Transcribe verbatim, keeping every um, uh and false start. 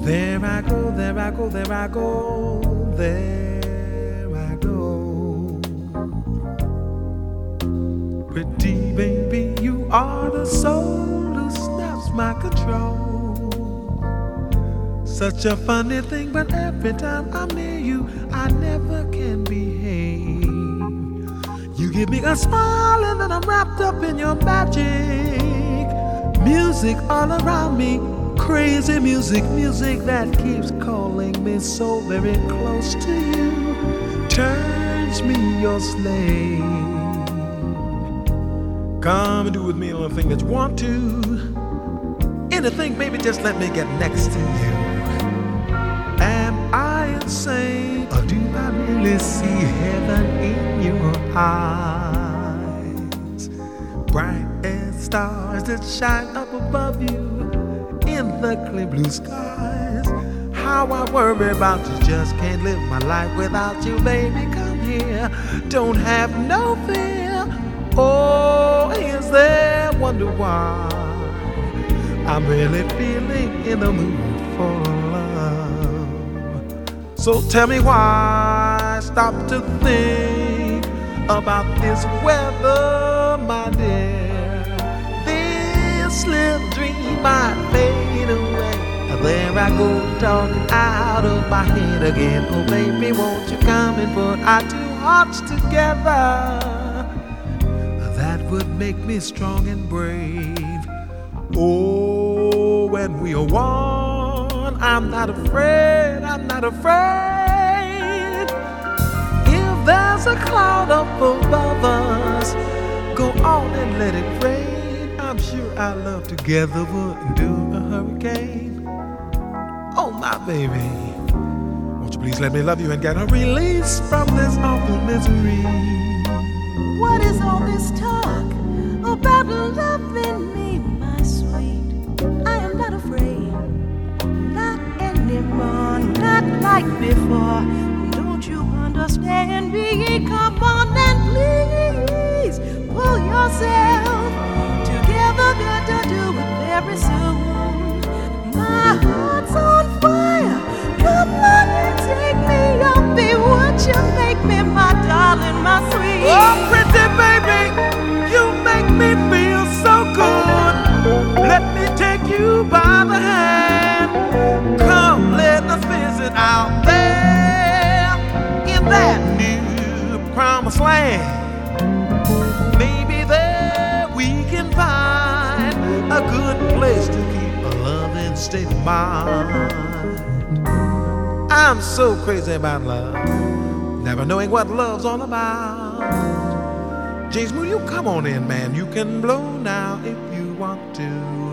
There I go, there I go, there I go, there I go. Pretty baby, you are the soul who snaps my control. Such a funny thing, but every time I'm near you, I never can behave. You give me a smile and then I'm wrapped up in your magic. Music all around me, crazy music, music that keeps calling me so very close to you. Turns me your slave. Come and do with me anything that you want to. Anything, baby, just let me get next to you. Am I insane, or do I really see heaven in your eyes? Bright as stars that shine up above you in the clear blue skies. How I worry about you, just can't live my life without you, baby. Come here, don't have no fear. Oh, is there wonder why I'm really feeling in the mood for love? So tell me why stop to think about this weather, my dear. This little dream might fade away. There I go, talking out of my head again. Oh baby, won't you come and put our two hearts together? That would make me strong and brave. Oh, when we are one, I'm not afraid, I'm not afraid. If there's a cloud up above us, go on and let it rain. I'm sure our love together would endure a hurricane. Oh, my baby, won't you please let me love you and get a release from this awful misery? What is all this talk about loving me, my sweet? I am not afraid, not anymore, not like before. Don't you understand me? Come on and please pull yourself together, got to do it very soon. My heart's on fire, come on and take me up, be what you make me, my darling, my sweet. Oh, pretty baby, you make me feel so good. Let me take you by the hand. Come, let us visit out there in that new promised land. Maybe there we can find a good place to keep a loving state of mind. I'm so crazy about love, never knowing what love's all about. James Moody, you come on in, man. You can blow now if you want to.